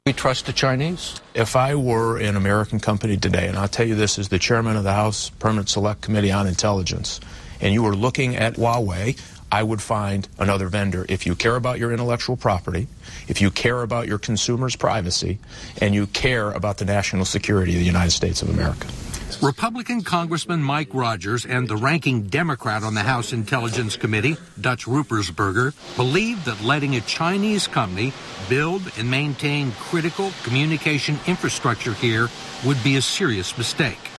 We trust the Chinese? If I were an American company today, and I'll tell you this as the chairman of the House Permanent Select Committee on Intelligence, and you were looking at Huawei, I would find another vendor. If you care about your intellectual property, if you care about your consumers' privacy, and you care about the national security of the United States of America. Republican Congressman Mike Rogers and the ranking Democrat on the House Intelligence Committee, Dutch Ruppersberger, believe that letting a Chinese company build and maintain critical communication infrastructure here would be a serious mistake.